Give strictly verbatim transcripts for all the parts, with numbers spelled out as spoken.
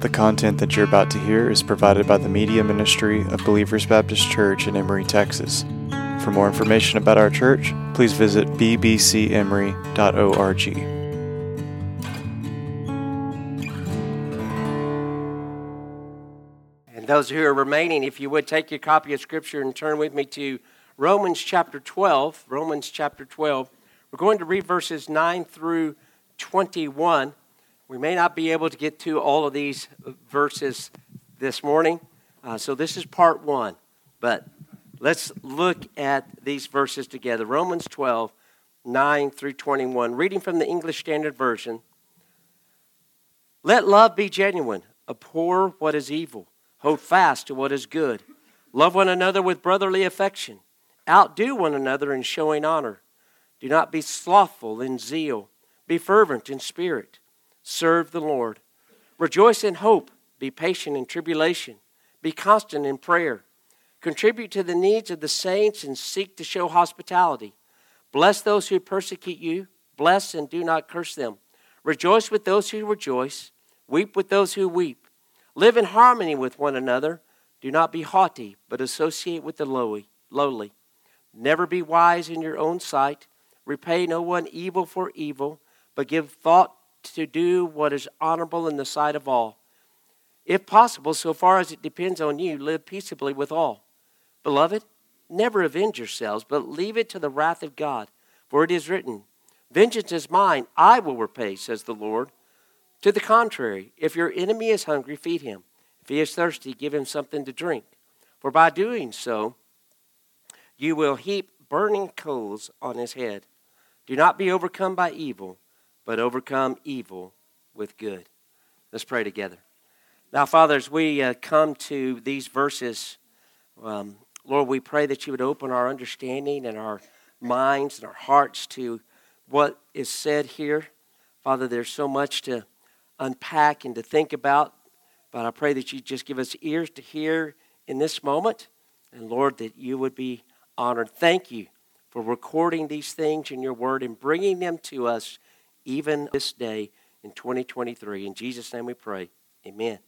The content that you're about to hear is provided by the Media Ministry of Believers Baptist Church in Emory, Texas. For more information about our church, please visit b b c emory dot org. And those who are remaining, if you would take your copy of Scripture and turn with me to Romans chapter twelve. Romans chapter twelve. We're going to read verses nine through twenty-one. We may not be able to get to all of these verses this morning, uh, so this is part one. But let's look at these verses together. Romans twelve, nine through twenty-one. Reading from the English Standard Version. Let love be genuine. Abhor what is evil. Hold fast to what is good. Love one another with brotherly affection. Outdo one another in showing honor. Do not be slothful in zeal. Be fervent in spirit. Serve the Lord. Rejoice in hope. Be patient in tribulation. Be constant in prayer. Contribute to the needs of the saints and seek to show hospitality. Bless those who persecute you. Bless and do not curse them. Rejoice with those who rejoice. Weep with those who weep. Live in harmony with one another. Do not be haughty, but associate with the lowly. Never be wise in your own sight. Repay no one evil for evil, but give thought to do what is honorable in the sight of all. If possible, so far as it depends on you, live peaceably with all. Beloved, never avenge yourselves, but leave it to the wrath of God. For it is written, vengeance is mine, I will repay, says the Lord. To the contrary, if your enemy is hungry, feed him. If he is thirsty, give him something to drink. For by doing so, you will heap burning coals on his head. Do not be overcome by evil, but overcome evil with good. Let's pray together. Now, Father, as we uh, come to these verses, um, Lord, we pray that you would open our understanding and our minds and our hearts to what is said here. Father, there's so much to unpack and to think about, but I pray that you just give us ears to hear in this moment, and Lord, that you would be honored. Thank you for recording these things in your word and bringing them to us even this day in twenty twenty-three. In Jesus' name we pray. Amen.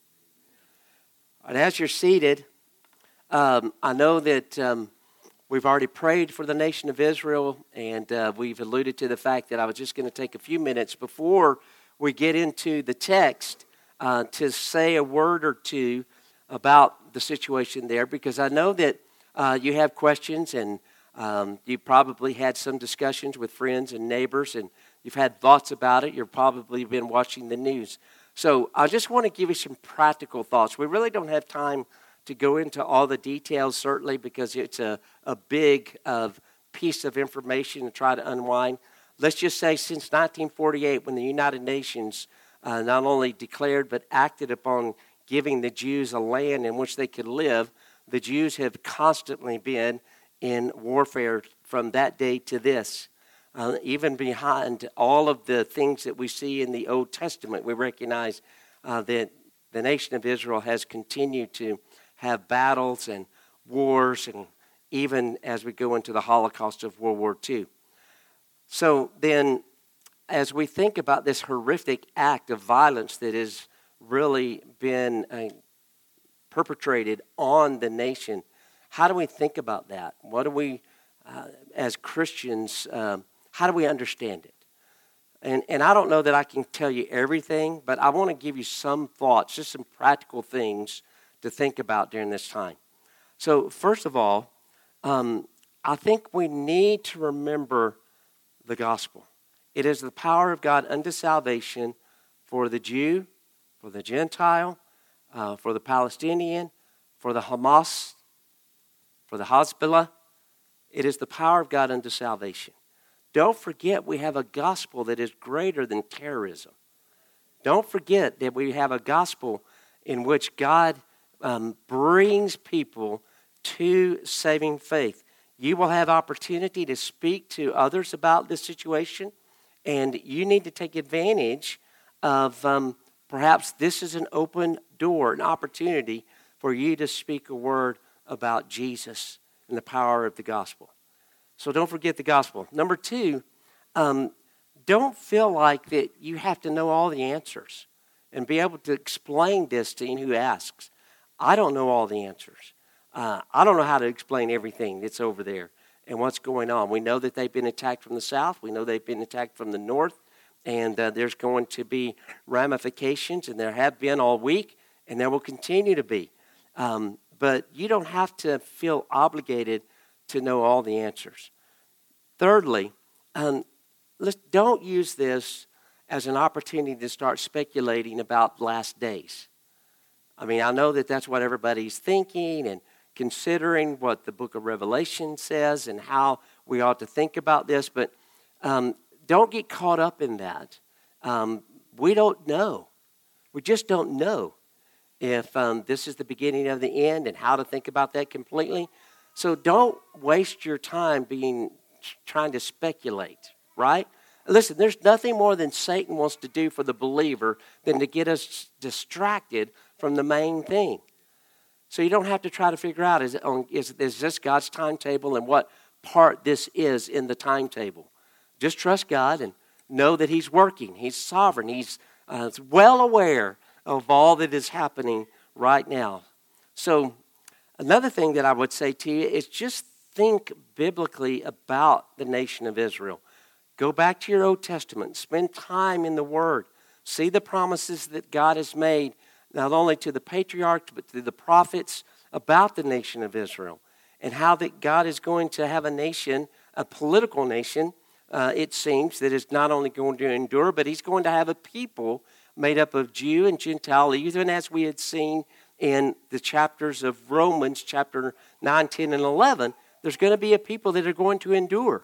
And as you're seated, um, I know that um, we've already prayed for the nation of Israel, and uh, we've alluded to the fact that I was just going to take a few minutes before we get into the text uh, to say a word or two about the situation there, because I know that uh, you have questions, and um, you probably had some discussions with friends and neighbors, and you've had thoughts about it. You've probably been watching the news. So I just want to give you some practical thoughts. We really don't have time to go into all the details, certainly, because it's a, a big uh, piece of information to try to unwind. Let's just say since nineteen forty-eight, when the United Nations uh, not only declared but acted upon giving the Jews a land in which they could live, the Jews have constantly been in warfare from that day to this. Uh, even behind all of the things that we see in the Old Testament, we recognize uh, that the nation of Israel has continued to have battles and wars, and even as we go into the Holocaust of World War Two. So then, as we think about this horrific act of violence that has really been uh, perpetrated on the nation, how do we think about that? What do we, uh, as Christians, um, how do we understand it? And and I don't know that I can tell you everything, but I want to give you some thoughts, just some practical things to think about during this time. So first of all, um, I think we need to remember the gospel. It is the power of God unto salvation for the Jew, for the Gentile, uh, for the Palestinian, for the Hamas, for the Hezbollah. It is the power of God unto salvation. Don't forget we have a gospel that is greater than terrorism. Don't forget that we have a gospel in which God um, brings people to saving faith. You will have opportunity to speak to others about this situation, and you need to take advantage of um, perhaps this is an open door, an opportunity for you to speak a word about Jesus and the power of the gospel. So don't forget the gospel. Number two, um, don't feel like that you have to know all the answers. and be able to explain this to anyone who asks. I don't know all the answers. Uh, I don't know how to explain everything that's over there and what's going on. We know that they've been attacked from the south. We know they've been attacked from the north. And uh, there's going to be ramifications, and there have been all week, and there will continue to be. Um, but you don't have to feel obligated to know all the answers. Thirdly, um, let's, don't use this as an opportunity to start speculating about last days. I mean, I know that that's what everybody's thinking and considering what the book of Revelation says and how we ought to think about this, but um, don't get caught up in that. Um, we don't know. We just don't know if um, this is the beginning of the end and how to think about that completely. So don't waste your time being trying to speculate, right? Listen, there's nothing more than Satan wants to do for the believer than to get us distracted from the main thing. So you don't have to try to figure out, is, it on, is, is this God's timetable and what part this is in the timetable. Just trust God and know that He's working. He's sovereign. He's uh, well aware of all that is happening right now. So another thing that I would say to you is just think biblically about the nation of Israel. Go back to your Old Testament. Spend time in the Word. See the promises that God has made, not only to the patriarchs, but to the prophets about the nation of Israel and how that God is going to have a nation, a political nation, uh, it seems, that is not only going to endure, but He's going to have a people made up of Jew and Gentile, even as we had seen in the chapters of Romans, chapter nine, ten, and eleven. There's going to be a people that are going to endure.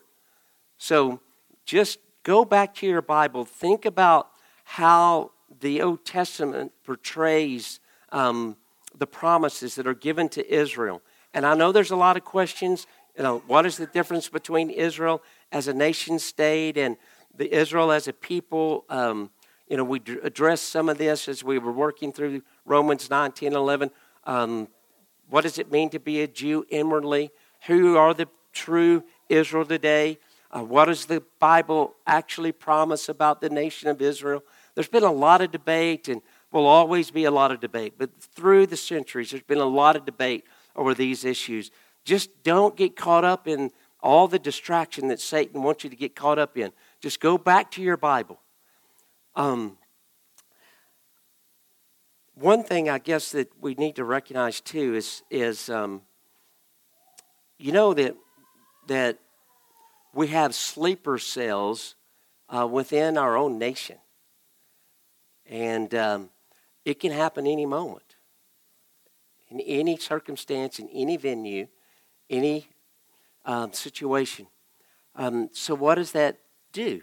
So just go back to your Bible. Think about how the Old Testament portrays um, the promises that are given to Israel. And I know there's a lot of questions. You know, what is the difference between Israel as a nation state and the Israel as a people? Um, you know, we d- addressed some of this as we were working through Romans nine, ten, eleven. Um, what does it mean to be a Jew inwardly? Who are the true Israel today? Uh, what does the Bible actually promise about the nation of Israel? There's been a lot of debate, and will always be a lot of debate. But through the centuries, there's been a lot of debate over these issues. Just don't get caught up in all the distraction that Satan wants you to get caught up in. Just go back to your Bible. Um, one thing I guess that we need to recognize too is, is um, you know that that we have sleeper cells uh, within our own nation. And um, it can happen any moment, in any circumstance, in any venue, any um, situation. Um, so what does that do?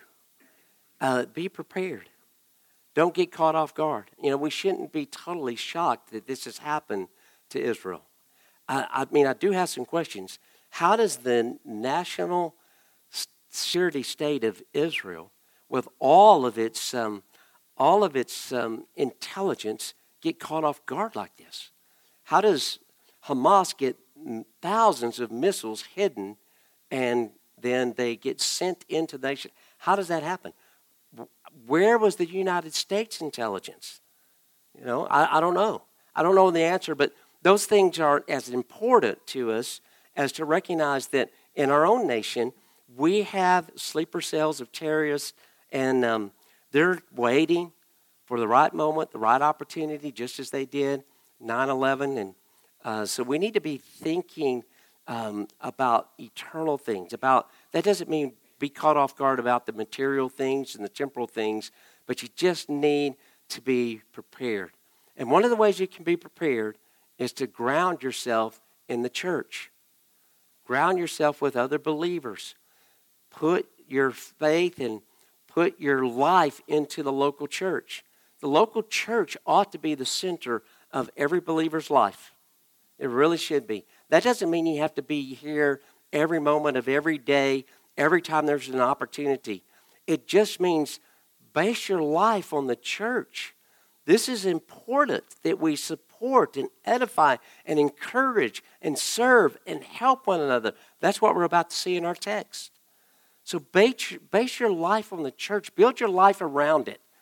Uh, be prepared. Don't get caught off guard. You know, we shouldn't be totally shocked that this has happened to Israel. I, I mean, I do have some questions. How does the national security state of Israel, with all of its um, all of its um, intelligence, get caught off guard like this? How does Hamas get thousands of missiles hidden and then they get sent into the nation? How does that happen? Where was the United States intelligence? You know, I, I don't know. I don't know the answer, but those things aren't as important to us as to recognize that in our own nation, we have sleeper cells of terrorists, and um, they're waiting for the right moment, the right opportunity, just as they did nine eleven. And uh, so we need to be thinking um, about eternal things. About that doesn't mean be caught off guard about the material things and the temporal things, but you just need to be prepared. And one of the ways you can be prepared is to ground yourself in the church. Ground yourself with other believers. Put your faith and put your life into the local church. The local church ought to be the center of every believer's life. It really should be. That doesn't mean you have to be here every moment of every day, every time there's an opportunity. It just means base your life on the church. This is important that we support and edify and encourage and serve and help one another. That's what we're about to see in our text. So base, base your life on the church. Build your life around it.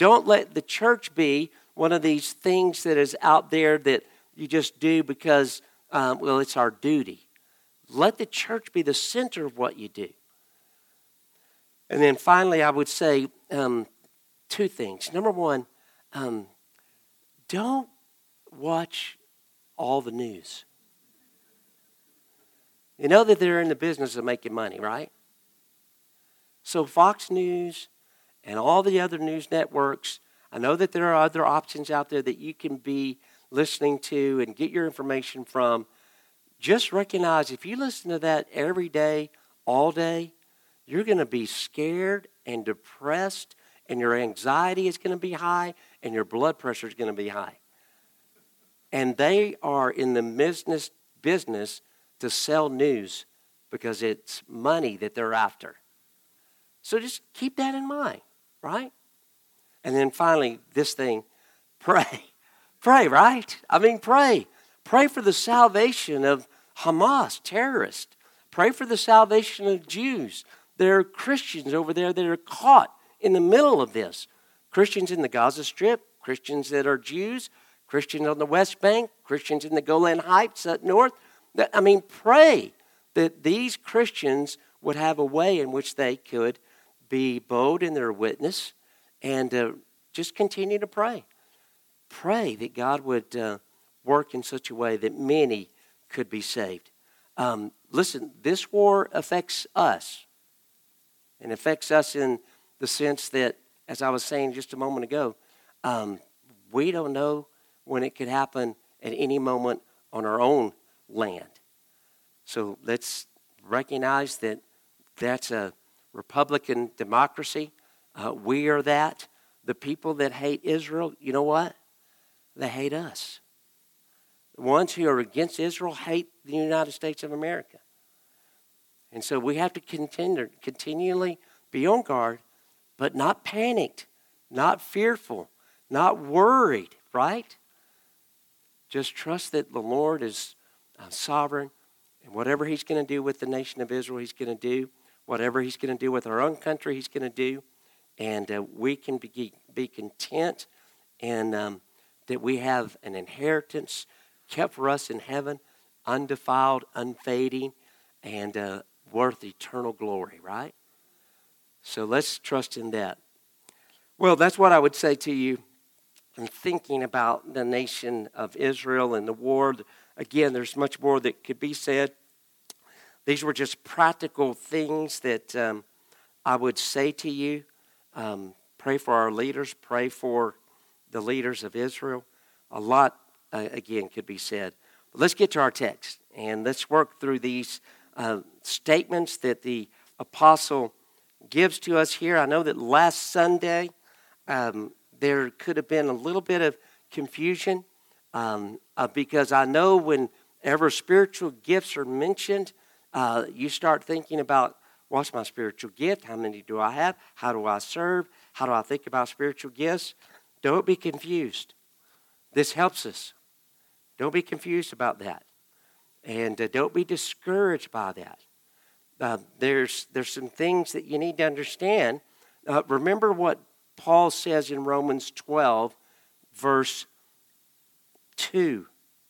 Don't let the church be one of these things that is out there that you just do because, um, well, it's our duty. Let the church be the center of what you do. And then finally, I would say um, two things. Number one, um, don't watch all the news. You know that they're in the business of making money, right? So Fox News and all the other news networks, I know that there are other options out there that you can be listening to and get your information from. Just recognize if you listen to that every day, all day, you're going to be scared and depressed, and your anxiety is going to be high, and your blood pressure is going to be high. And they are in the business business to sell news because it's money that they're after. So just keep that in mind, right? And then finally, this thing, pray. Pray, right? I mean, pray. Pray for the salvation of Hamas, terrorists. Pray for the salvation of Jews. There are Christians over there that are caught in the middle of this. Christians in the Gaza Strip, Christians that are Jews, Christians on the West Bank, Christians in the Golan Heights up north. I mean, pray that these Christians would have a way in which they could be bold in their witness and uh, just continue to pray. Pray that God would uh, work in such a way that many could be saved. Um, listen, this war affects us. And affects us in the sense that, as I was saying just a moment ago, um, we don't know when it could happen at any moment on our own land. So let's recognize that that's a Republican democracy. Uh, we are that. The people that hate Israel, you know what? They hate us. The ones who are against Israel hate the United States of America. And so we have to continue, continually be on guard, but not panicked, not fearful, not worried, right? Just trust that the Lord is uh, sovereign, and whatever he's going to do with the nation of Israel, he's going to do. Whatever he's going to do with our own country, he's going to do. And uh, we can be, be content and um, that we have an inheritance kept for us in heaven, undefiled, unfading, and uh, worth eternal glory, right? So let's trust in that. Well, that's what I would say to you in thinking about the nation of Israel and the war. Again, there's much more that could be said. These were just practical things that um, I would say to you. Um, pray for our leaders. Pray for the leaders of Israel. A lot, uh, again, could be said. But let's get to our text, and let's work through these uh, statements that the apostle gives to us here. I know that last Sunday um, there could have been a little bit of confusion um, uh, because I know whenever spiritual gifts are mentioned, Uh, you start thinking about, what's my spiritual gift? How many do I have? How do I serve? How do I think about spiritual gifts? Don't be confused. This helps us. Don't be confused about that. And uh, don't be discouraged by that. Uh, there's, there's some things that you need to understand. Uh, remember what Paul says in Romans twelve, verse two.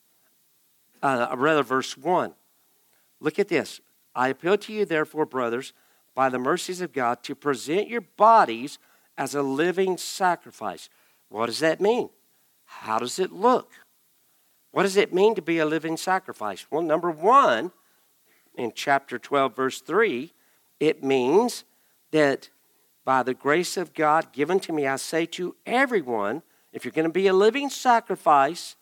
Uh, rather, verse one. Look at this. I appeal to you, therefore, brothers, by the mercies of God, to present your bodies as a living sacrifice. What does that mean? How does it look? What does it mean to be a living sacrifice? Well, number one, in chapter twelve, verse three, it means that by the grace of God given to me, I say to everyone, if you're going to be a living sacrifice,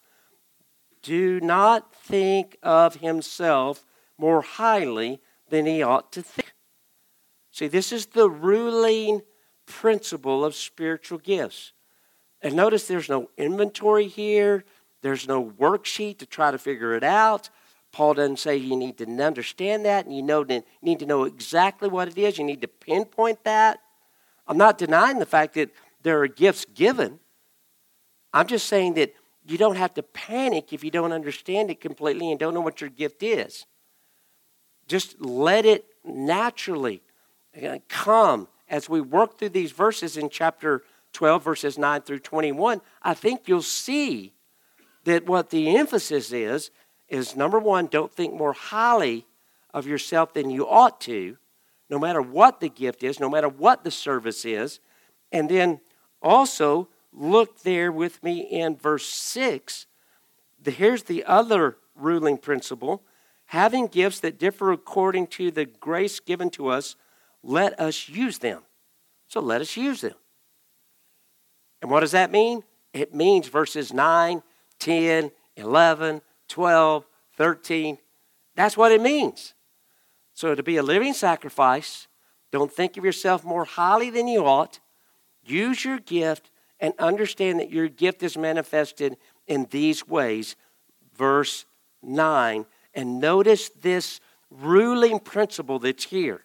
do not think of himself more highly than he ought to think. See, this is the ruling principle of spiritual gifts. And notice there's no inventory here. There's no worksheet to try to figure it out. Paul doesn't say you need to understand that, and you know you need to know exactly what it is. You need to pinpoint that. I'm not denying the fact that there are gifts given. I'm just saying that you don't have to panic if you don't understand it completely and don't know what your gift is. Just let it naturally come as we work through these verses in chapter twelve, verses nine through twenty-one, I think you'll see that what the emphasis is, is number one, don't think more highly of yourself than you ought to, no matter what the gift is, no matter what the service is. And then also, look there with me in verse six. Here's the other ruling principle. Having gifts that differ according to the grace given to us, let us use them. So let us use them. And what does that mean? It means verses nine, ten, eleven, twelve, thirteen. That's what it means. So to be a living sacrifice, don't think of yourself more highly than you ought. Use your gift and understand that your gift is manifested in these ways. Verse nine. And notice this ruling principle that's here.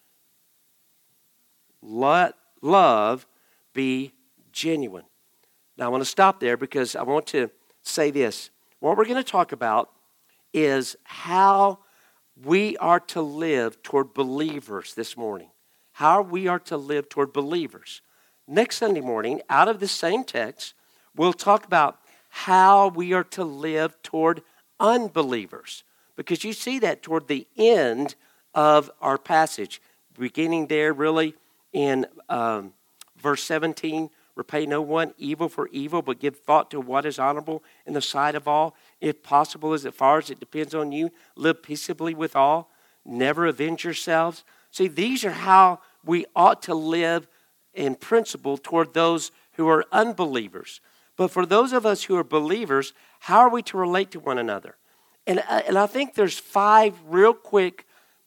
Let love be genuine. Now I want to stop there because I want to say this. What we're going to talk about is how we are to live toward believers this morning. How we are to live toward believers. Next Sunday morning, out of the same text, we'll talk about how we are to live toward unbelievers. Because you see that toward the end of our passage. Beginning there really in um, verse seventeen. Repay no one evil for evil, but give thought to what is honorable in the sight of all. If possible, as far as it depends on you, live peaceably with all. Never avenge yourselves. See, these are how we ought to live in principle toward those who are unbelievers. But for those of us who are believers, how are we to relate to one another? And, and I think there's five real quick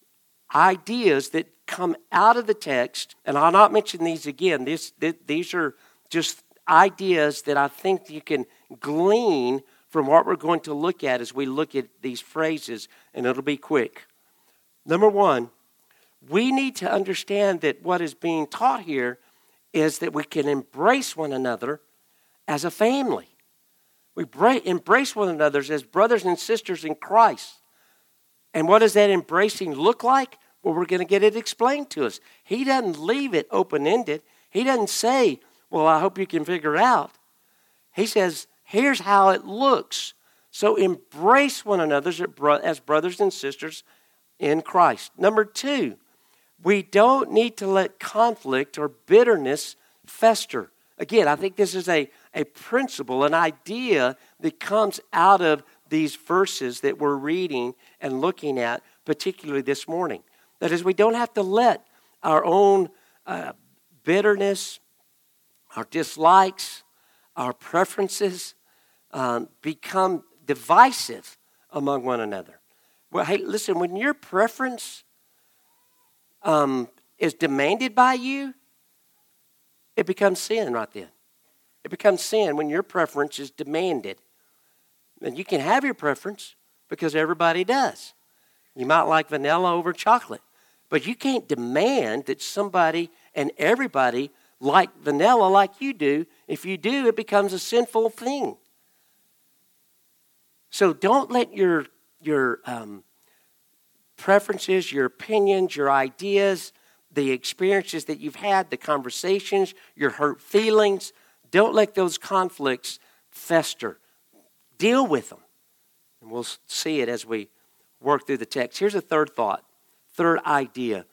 ideas that come out of the text. And I'll not mention these again. This, these are just ideas that I think you can glean from what we're going to look at as we look at these phrases. And it'll be quick. Number one, we need to understand that what is being taught here is that we can embrace one another as a family. We embrace one another as brothers and sisters in Christ. And what does that embracing look like? Well, we're going to get it explained to us. He doesn't leave it open-ended. He doesn't say, well, I hope you can figure out. He says, here's how it looks. So embrace one another as brothers and sisters in Christ. Number two, we don't need to let conflict or bitterness fester. Again, I think this is a, a principle, an idea that comes out of these verses that we're reading and looking at, particularly this morning. That is, we don't have to let our own uh, bitterness, our dislikes, our preferences um, become divisive among one another. Well, hey, listen, when your preference um, is demanded by you, it becomes sin right then. It becomes sin when your preference is demanded. And you can have your preference because everybody does. You might like vanilla over chocolate, but you can't demand that somebody and everybody like vanilla like you do. If you do, it becomes a sinful thing. So don't let your, your um, preferences, your opinions, your ideas, the experiences that you've had, the conversations, your hurt feelings, don't let those conflicts fester. Deal with them. And we'll see it as we work through the text. Here's a third thought, third idea,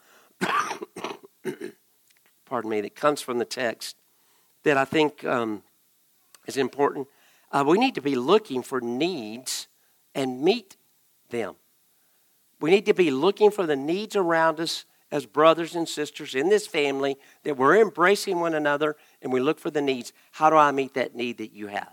pardon me, that comes from the text that I think um, is important. Uh, we need to be looking for needs and meet them. We need to be looking for the needs around us as brothers and sisters in this family, that we're embracing one another and we look for the needs. How do I meet that need that you have?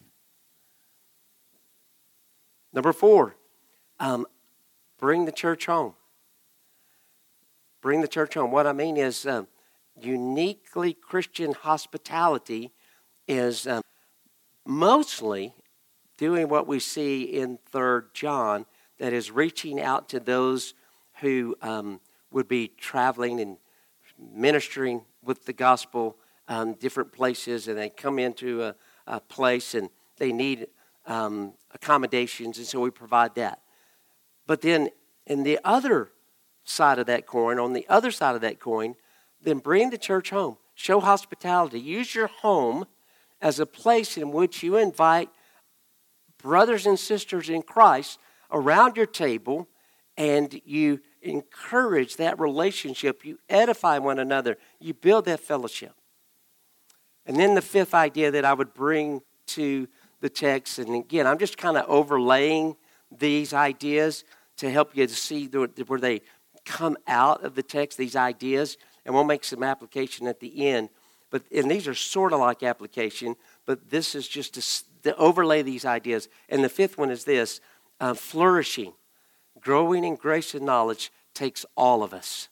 Number four, um, bring the church home. Bring the church home. What I mean is uh, uniquely Christian hospitality is um, mostly doing what we see in Third John, that is reaching out to those who um, would be traveling and ministering with the gospel um, different places, and they come into a, a place and they need um, accommodations, and so we provide that. But then in the other side of that coin, on the other side of that coin, then bring the church home. show hospitality. Use your home as a place in which you invite brothers and sisters in Christ around your table, and you encourage that relationship. You edify one another. You build that fellowship. And then the fifth idea that I would bring to the text, and again, I'm just kind of overlaying these ideas to help you to see where they come out of the text, these ideas, and we'll make some application at the end. But and these are sort of like application, but this is just to, to overlay these ideas. And the fifth one is this: uh, flourishing, growing in grace and knowledge takes all of us.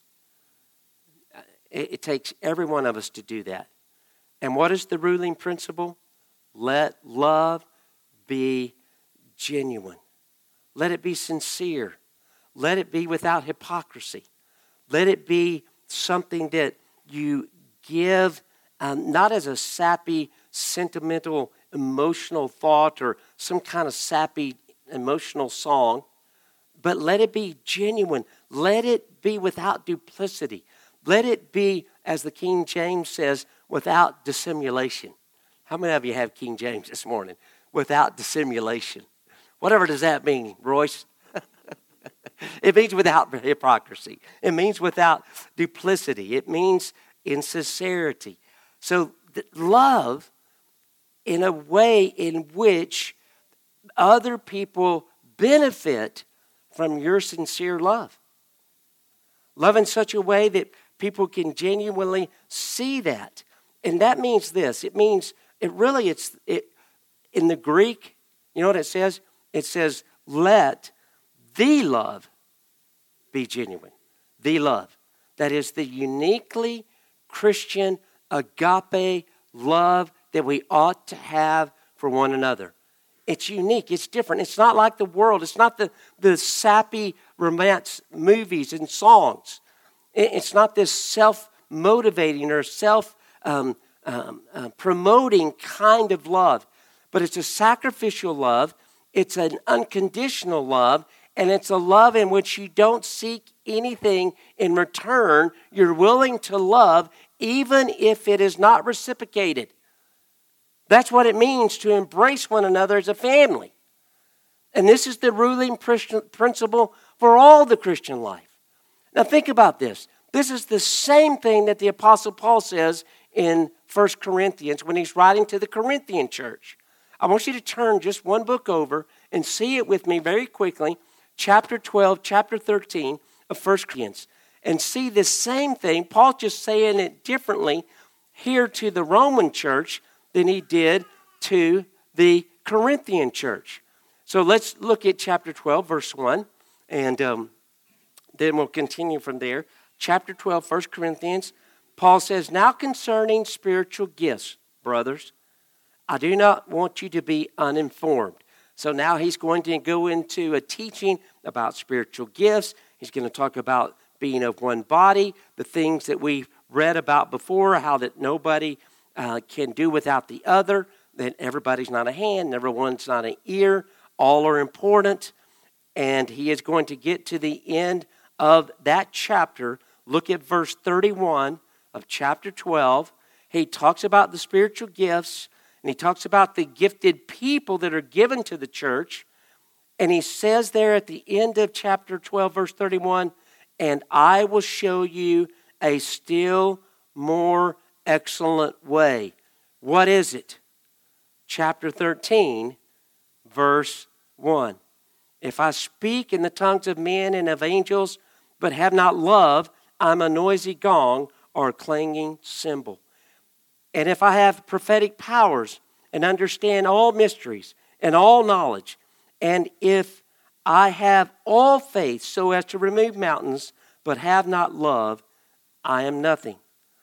It, it takes every one of us to do that. And what is the ruling principle? Let love be genuine. Let it be sincere. Let it be without hypocrisy. Let it be something that you give um, not as a sappy, sentimental, emotional thought or some kind of sappy, emotional song, but let it be genuine. Let it be without duplicity. Let it be, as the King James says, without dissimulation. How many of you have King James this morning? Without dissimulation. Whatever does that mean, Royce? It means without hypocrisy. It means without duplicity. It means in sincerity. So love in a way in which other people benefit from your sincere love. Love in such a way that people can genuinely see that. And that means this. It means, it really, it's it in the Greek, you know what it says? It says, let the love be genuine. The love. That is the uniquely Christian agape love that we ought to have for one another. It's unique. It's different. It's not like the world. It's not the, the sappy romance movies and songs. It's not this self-motivating or self um, um, uh, promoting kind of love. But it's a sacrificial love. It's an unconditional love. And it's a love in which you don't seek anything in return. You're willing to love even if it is not reciprocated. That's what it means to embrace one another as a family. And this is the ruling principle for all the Christian life. Now think about this. This is the same thing that the Apostle Paul says in First Corinthians when he's writing to the Corinthian church. I want you to turn just one book over and see it with me very quickly. Chapter twelve, chapter thirteen of First Corinthians. And see this same thing. Paul's just saying it differently here to the Roman church than he did to the Corinthian church. So let's look at chapter twelve, verse one, and um, then we'll continue from there. Chapter twelve, First Corinthians, Paul says, now concerning spiritual gifts, brothers, I do not want you to be uninformed. So now he's going to go into a teaching about spiritual gifts. He's going to talk about being of one body, the things that we read about before, how that nobody uh, can do without the other, that everybody's not a hand, everyone's not an ear, all are important. And he is going to get to the end of that chapter. Look at verse thirty-one of chapter twelve. He talks about the spiritual gifts, and he talks about the gifted people that are given to the church. And he says there at the end of chapter twelve, verse thirty-one, and I will show you a still more excellent way. What is it? Chapter thirteen, verse one. If I speak in the tongues of men and of angels, but have not love, I'm a noisy gong or a clanging cymbal. And if I have prophetic powers and understand all mysteries and all knowledge, and if I have all faith so as to remove mountains, but have not love, I am nothing.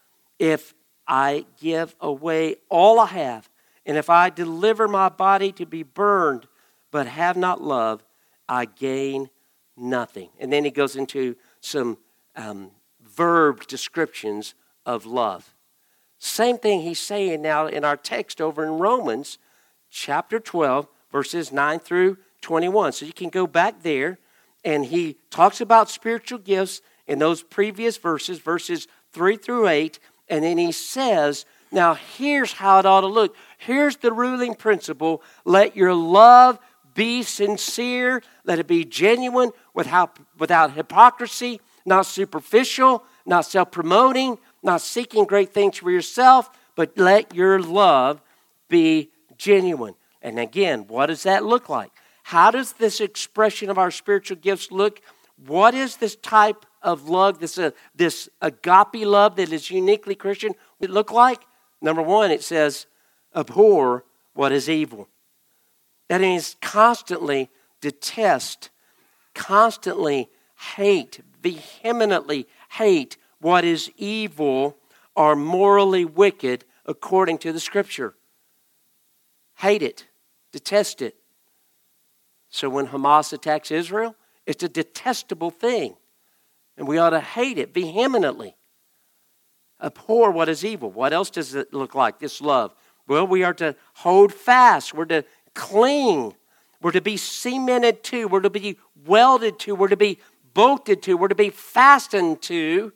If I give away all I have, and if I deliver my body to be burned, but have not love, I gain nothing. And then he goes into some um, verb descriptions of love. Same thing he's saying now in our text over in Romans chapter twelve, verses nine through twenty-one. So you can go back there, and he talks about spiritual gifts in those previous verses, verses three through eight, And then he says, now here's how it ought to look. Here's the ruling principle. Let your love be sincere. Let it be genuine without, without hypocrisy, not superficial, not self-promoting, not seeking great things for yourself, but let your love be genuine. And again, what does that look like? How does this expression of our spiritual gifts look? What is this type of love, this, uh, this agape love that is uniquely Christian, it look like? Number one, it says, abhor what is evil. That means constantly detest, constantly hate, vehemently hate what is evil or morally wicked according to the Scripture. Hate it, detest it. So when Hamas attacks Israel, it's a detestable thing. And we ought to hate it vehemently. Abhor what is evil. What else does it look like, this love? Well, we are to hold fast. We're to cling. We're to be cemented to. We're to be welded to. We're to be bolted to. We're to be fastened to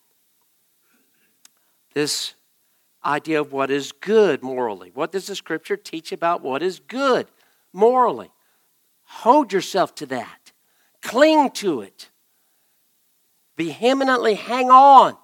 this idea of what is good morally. What does the Scripture teach about what is good morally? Hold yourself to that. Cling to it. Vehemently hang on.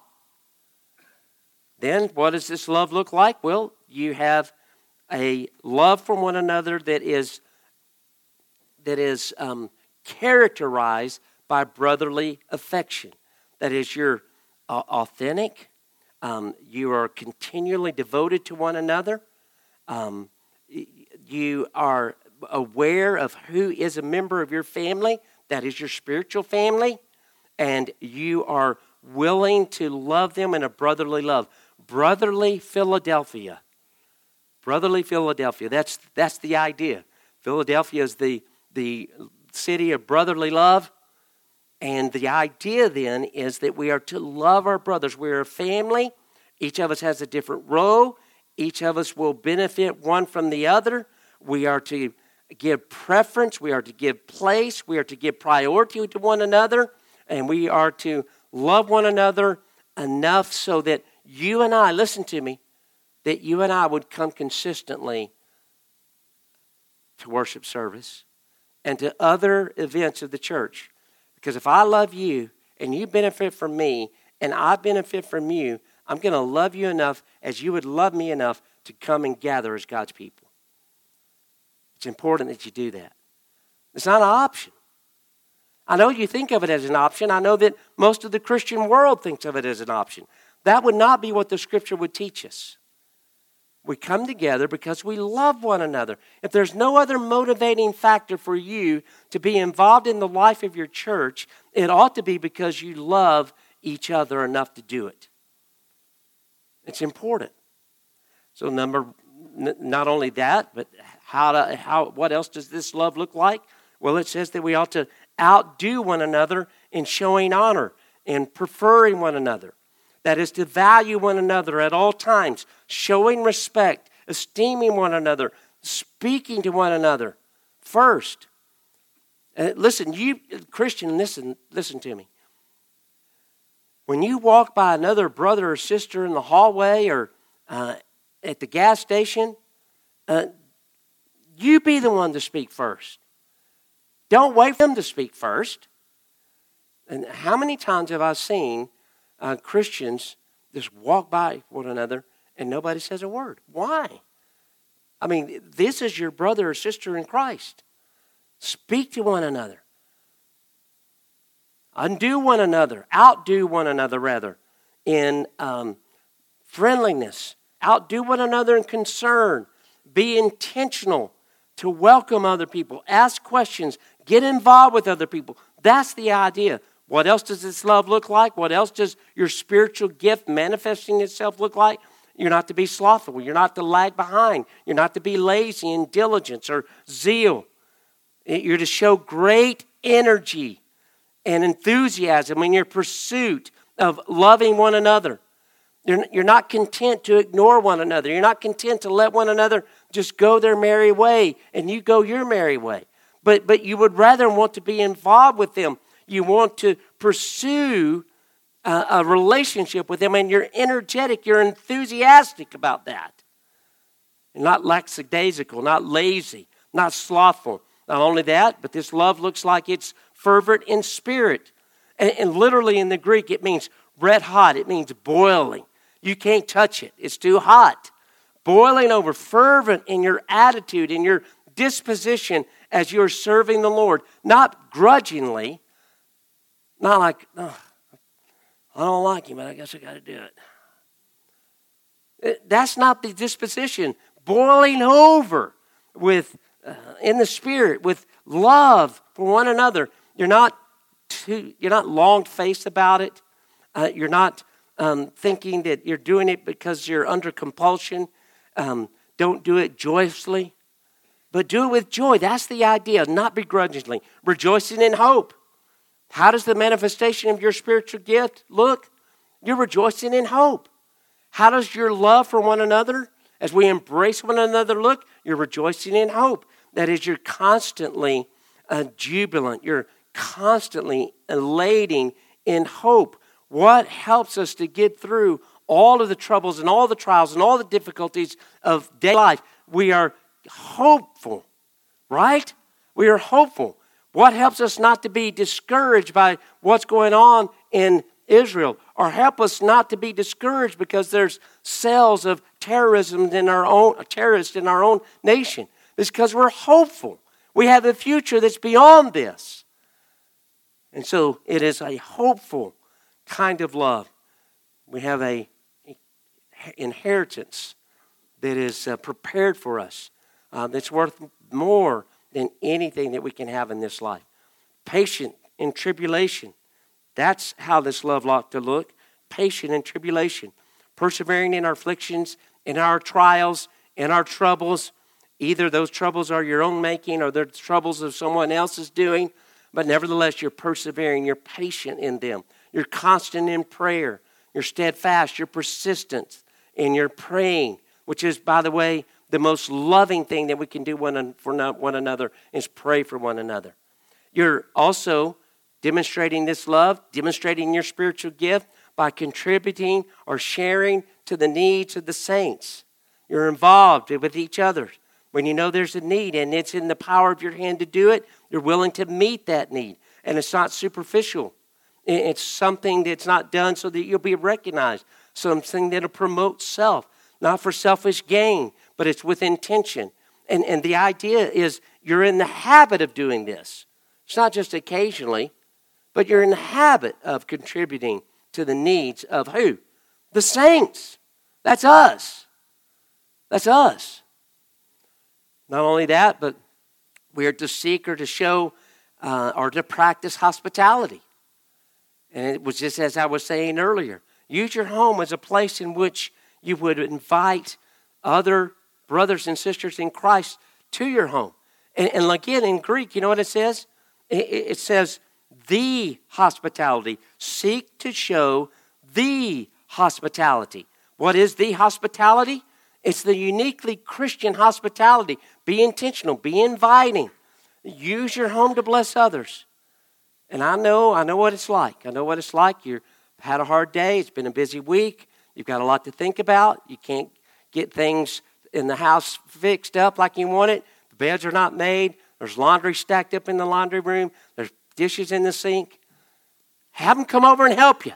Then what does this love look like? Well, you have a love for one another that is, that is um, characterized by brotherly affection. That is, you're uh, authentic. Um, you are continually devoted to one another. Um, you are aware of who is a member of your family. That is your spiritual family. And you are willing to love them in a brotherly love. Brotherly Philadelphia. Brotherly Philadelphia. That's, that's the idea. Philadelphia is the, the city of brotherly love. And the idea then is that we are to love our brothers. We're a family. Each of us has a different role. Each of us will benefit one from the other. We are to give preference. We are to give place. We are to give priority to one another. And we are to love one another enough so that you and I, listen to me, that you and I would come consistently to worship service and to other events of the church. Because if I love you and you benefit from me and I benefit from you, I'm going to love you enough as you would love me enough to come and gather as God's people. It's important that you do that. It's not an option. I know you think of it as an option. I know that most of the Christian world thinks of it as an option. That would not be what the Scripture would teach us. We come together because we love one another. If there's no other motivating factor for you to be involved in the life of your church, it ought to be because you love each other enough to do it. It's important. So number, n- not only that, but how to, how what else does this love look like? Well, it says that we ought to outdo one another in showing honor and preferring one another. That is to value one another at all times, showing respect, esteeming one another, speaking to one another first. And listen, you Christian, listen, listen to me. When you walk by another brother or sister in the hallway or uh, at the gas station, uh, you be the one to speak first. Don't wait for them to speak first. And how many times have I seen uh, Christians just walk by one another and nobody says a word? Why? I mean, this is your brother or sister in Christ. Speak to one another. Undo one another. Outdo one another, rather, in um, friendliness. Outdo one another in concern. Be intentional to welcome other people. Ask questions. Get involved with other people. That's the idea. What else does this love look like? What else does your spiritual gift manifesting itself look like? You're not to be slothful. You're not to lag behind. You're not to be lazy in diligence or zeal. You're to show great energy and enthusiasm in your pursuit of loving one another. You're, you're not content to ignore one another. You're not content to let one another just go their merry way and you go your merry way. But, but you would rather want to be involved with them. You want to pursue a, a relationship with him, and you're energetic, you're enthusiastic about that. You're not lackadaisical, not lazy, not slothful. Not only that, but this love looks like it's fervent in spirit. And, and literally in the Greek, it means red hot. It means boiling. You can't touch it. It's too hot. Boiling over, fervent in your attitude, in your disposition as you're serving the Lord. Not grudgingly. Not like, oh, I don't like him, but I guess I got to do it. That's not the disposition. Boiling over with uh, in the Spirit, with love for one another. You're not too, you're not long-faced about it. Uh, you're not um, thinking that you're doing it because you're under compulsion. Um, don't do it joyously, but do it with joy. That's the idea, not begrudgingly. Rejoicing in hope. How does the manifestation of your spiritual gift look? You're rejoicing in hope. How does your love for one another, as we embrace one another, look? You're rejoicing in hope. That is, you're constantly uh, jubilant. You're constantly elating in hope. What helps us to get through all of the troubles and all the trials and all the difficulties of daily life? We are hopeful, right? We are hopeful. What helps us not to be discouraged by what's going on in Israel, or help us not to be discouraged because there's cells of terrorism in our own terrorists in our own nation? It's because we're hopeful. We have a future that's beyond this. And so it is a hopeful kind of love. We have a inheritance that is uh, prepared for us, uh, that's worth more than anything that we can have in this life. Patient in tribulation. That's how this love ought to look. Patient in tribulation. Persevering in our afflictions, in our trials, in our troubles. Either those troubles are your own making or they're troubles of someone else's doing. But nevertheless, you're persevering. You're patient in them. You're constant in prayer. You're steadfast. You're persistent in your praying. Which is, by the way, the most loving thing that we can do one for one another is pray for one another. You're also demonstrating this love, demonstrating your spiritual gift by contributing or sharing to the needs of the saints. You're involved with each other. When you know there's a need and it's in the power of your hand to do it, you're willing to meet that need. And it's not superficial. It's something that's not done so that you'll be recognized. Something that'll promote self, not for selfish gain, but it's with intention. And, and the idea is you're in the habit of doing this. It's not just occasionally, but you're in the habit of contributing to the needs of who? The saints. That's us. That's us. Not only that, but we are to seek or to show uh, or to practice hospitality. And it was just as I was saying earlier. Use your home as a place in which you would invite other brothers and sisters in Christ to your home. And, and again, in Greek, you know what it says? It, it says, the hospitality. Seek to show the hospitality. What is the hospitality? It's the uniquely Christian hospitality. Be intentional. Be inviting. Use your home to bless others. And I know, I know what it's like. I know what it's like. You've had a hard day. It's been a busy week. You've got a lot to think about. You can't get things in the house fixed up like you want it. The beds are not made. There's laundry stacked up in the laundry room. There's dishes in the sink. Have them come over and help you.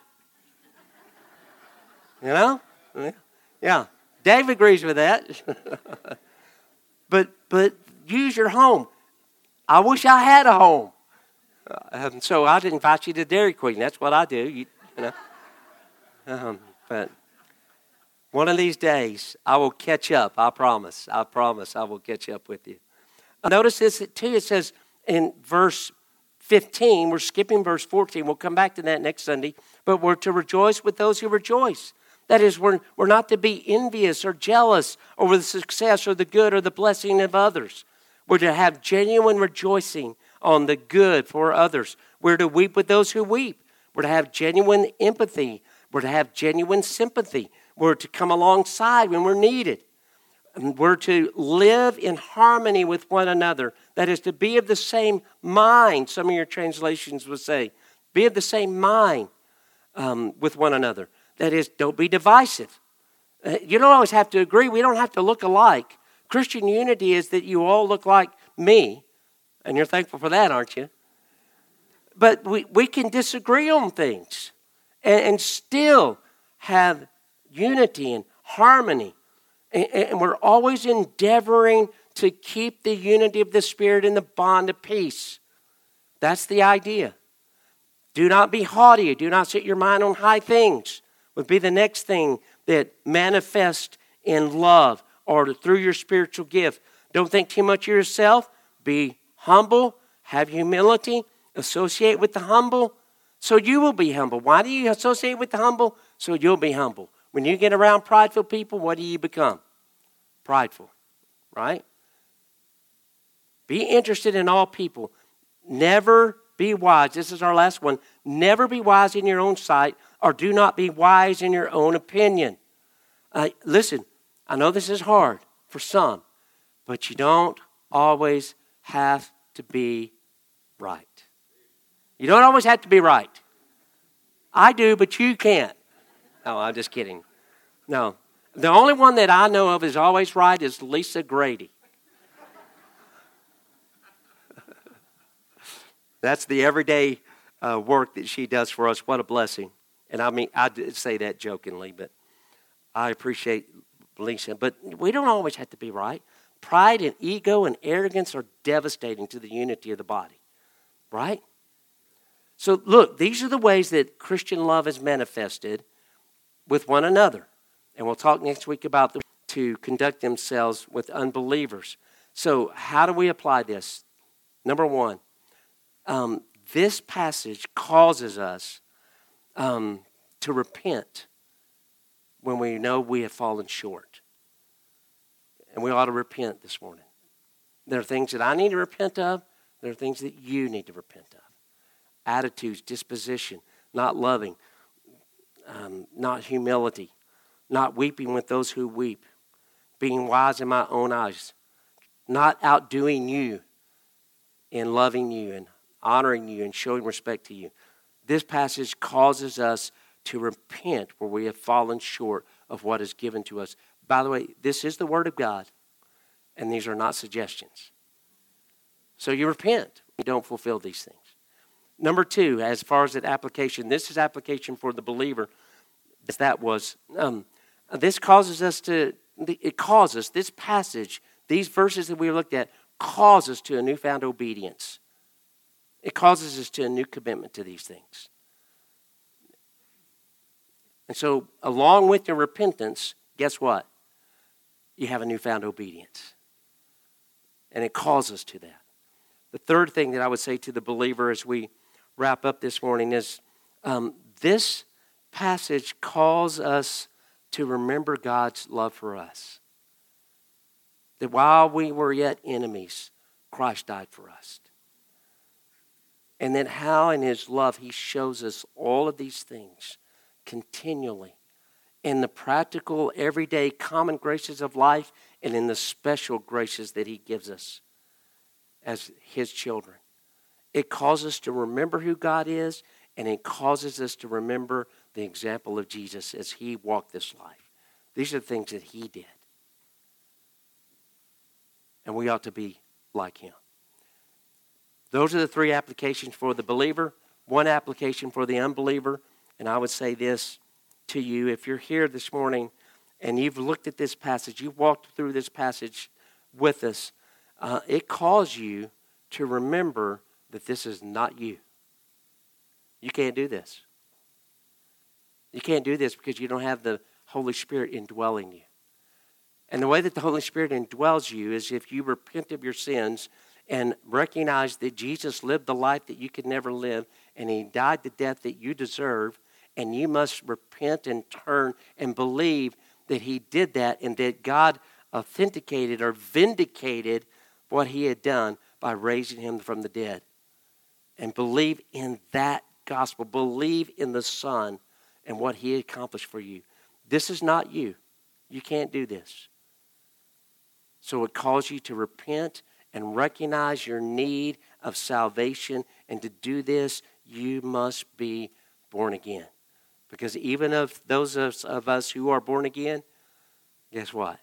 You know? Yeah. Dave agrees with that. but but use your home. I wish I had a home. Uh, so I'd invite you to Dairy Queen. That's what I do. You, you know. Um, but one of these days, I will catch up. I promise. I promise I will catch up with you. Notice this too. It says in verse fifteen, we're skipping verse fourteen. We'll come back to that next Sunday. But we're to rejoice with those who rejoice. That is, we're, we're not to be envious or jealous over the success or the good or the blessing of others. We're to have genuine rejoicing on the good for others. We're to weep with those who weep. We're to have genuine empathy. We're to have genuine sympathy. We're to come alongside when we're needed. And we're to live in harmony with one another. That is, to be of the same mind, some of your translations would say. Be of the same mind. um, with one another. That is, don't be divisive. Uh, you don't always have to agree. We don't have to look alike. Christian unity is that you all look like me, and you're thankful for that, aren't you? But we, we can disagree on things and, and still have unity and harmony. And, and we're always endeavoring to keep the unity of the Spirit in the bond of peace. That's the idea. Do not be haughty. Do not set your mind on high things. Would be the next thing that manifests in love or through your spiritual gift. Don't think too much of yourself. Be humble. Have humility. Associate with the humble, so you will be humble. Why do you associate with the humble? So you'll be humble. When you get around prideful people, what do you become? Prideful, right? Be interested in all people. Never be wise. This is our last one. Never be wise in your own sight, or do not be wise in your own opinion. Uh, listen, I know this is hard for some, but you don't always have to be right. You don't always have to be right. I do, but you can't. No, I'm just kidding. No. The only one that I know of is always right is Lisa Grady. That's the everyday uh, work that she does for us. What a blessing. And I mean, I did say that jokingly, but I appreciate Lisa. But we don't always have to be right. Pride and ego and arrogance are devastating to the unity of the body. Right? So look, these are the ways that Christian love is manifested with one another. And we'll talk next week about the to conduct themselves with unbelievers. So how do we apply this? Number one, um, this passage causes us um, to repent when we know we have fallen short. And we ought to repent this morning. There are things that I need to repent of. There are things that you need to repent of. Attitudes, disposition, not loving, um, not humility, not weeping with those who weep, being wise in my own eyes, not outdoing you in loving you and honoring you and showing respect to you. This passage causes us to repent where we have fallen short of what is given to us. By the way, this is the Word of God, and these are not suggestions. So you repent. You don't fulfill these things. Number two, as far as that application, this is application for the believer. As that was, um, this causes us to, it causes, this passage, these verses that we looked at, cause us to a newfound obedience. It causes us to a new commitment to these things. And so, along with your repentance, guess what? You have a newfound obedience. And it calls us to that. The third thing that I would say to the believer as we wrap up this morning is um, this passage calls us to remember God's love for us. That while we were yet enemies, Christ died for us. And then how in his love he shows us all of these things continually in the practical, everyday, common graces of life and in the special graces that he gives us as his children. It causes us to remember who God is, and it causes us to remember the example of Jesus as he walked this life. These are the things that he did. And we ought to be like him. Those are the three applications for the believer, one application for the unbeliever. And I would say this to you, if you're here this morning and you've looked at this passage, you've walked through this passage with us, uh, it calls you to remember that this is not you. You can't do this. You can't do this because you don't have the Holy Spirit indwelling you. And the way that the Holy Spirit indwells you is if you repent of your sins and recognize that Jesus lived the life that you could never live, and he died the death that you deserve, and you must repent and turn and believe that he did that and that God authenticated or vindicated what he had done by raising him from the dead. And believe in that gospel. Believe in the Son and what he accomplished for you. This is not you. You can't do this. So it calls you to repent and recognize your need of salvation. And to do this, you must be born again. Because even of those of, of us who are born again, guess what?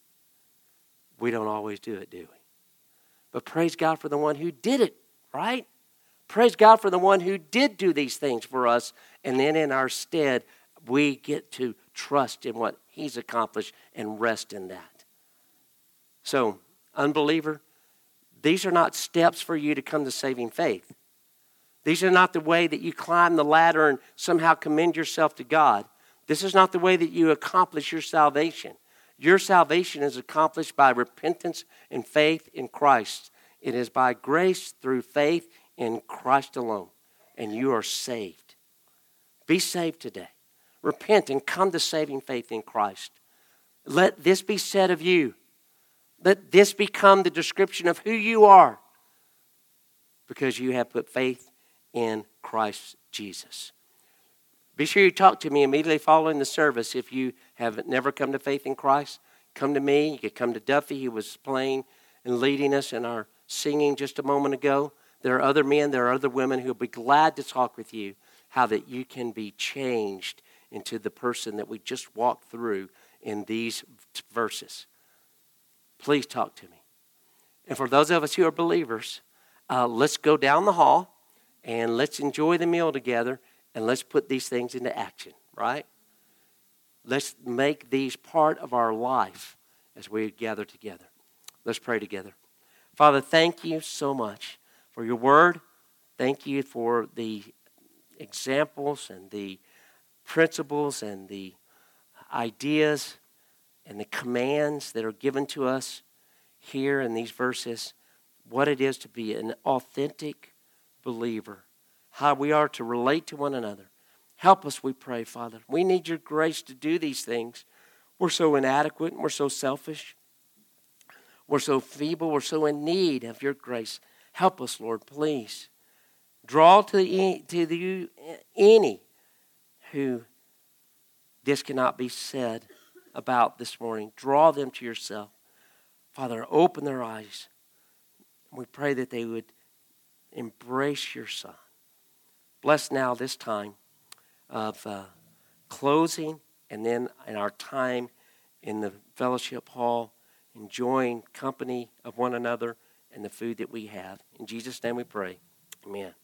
We don't always do it, do we? But praise God for the one who did it, right? Praise God for the one who did do these things for us. And then in our stead, we get to trust in what he's accomplished and rest in that. So, unbeliever, these are not steps for you to come to saving faith. These are not the way that you climb the ladder and somehow commend yourself to God. This is not the way that you accomplish your salvation. Your salvation is accomplished by repentance and faith in Christ. It is by grace through faith in Christ alone. And you are saved. Be saved today. Repent and come to saving faith in Christ. Let this be said of you. Let this become the description of who you are. Because you have put faith in Christ Jesus. Be sure you talk to me immediately following the service. If you have never come to faith in Christ, come to me. You could come to Duffy. He was playing and leading us in our singing just a moment ago. There are other men, there are other women who will be glad to talk with you how that you can be changed into the person that we just walked through in these verses. Please talk to me. And for those of us who are believers, uh, let's go down the hall and let's enjoy the meal together and let's put these things into action, right? Let's make these part of our life as we gather together. Let's pray together. Father, thank you so much for your word. Thank you for the examples and the principles and the ideas and the commands that are given to us here in these verses. What it is to be an authentic believer. How we are to relate to one another. Help us, we pray, Father. We need your grace to do these things. We're so inadequate and we're so selfish. We're so feeble. We're so in need of your grace. Help us, Lord, please. Draw to, the, to the, any who this cannot be said about this morning. Draw them to yourself. Father, open their eyes. We pray that they would embrace your Son. Bless now this time of uh, closing and then in our time in the fellowship hall, enjoying company of one another and the food that we have. In Jesus' name we pray. Amen.